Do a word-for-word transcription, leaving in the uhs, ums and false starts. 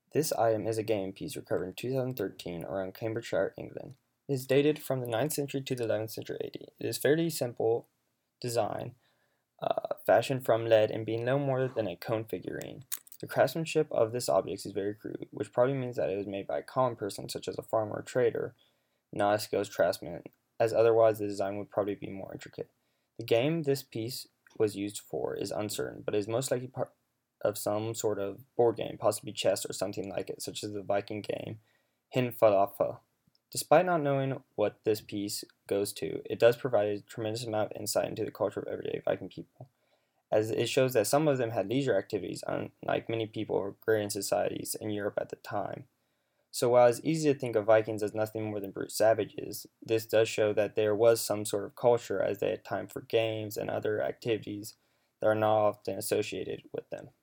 This item is a game piece recovered in two thousand thirteen around Cambridgeshire, England. It is dated from the ninth century to the eleventh century A D. It is fairly simple design, uh, fashioned from lead and being no more than a cone figurine. The craftsmanship of this object is very crude, which probably means that it was made by a common person such as a farmer or trader, not a skilled craftsman, as otherwise the design would probably be more intricate. The game this piece was used for is uncertain, but is most likely part of some sort of board game, possibly chess or something like it, such as the Viking game Hinfalafel. Despite not knowing what this piece goes to, it does provide a tremendous amount of insight into the culture of everyday Viking people, as it shows that some of them had leisure activities, unlike many people of agrarian societies in Europe at the time. So while it's easy to think of Vikings as nothing more than brute savages, this does show that there was some sort of culture as they had time for games and other activities that are not often associated with them.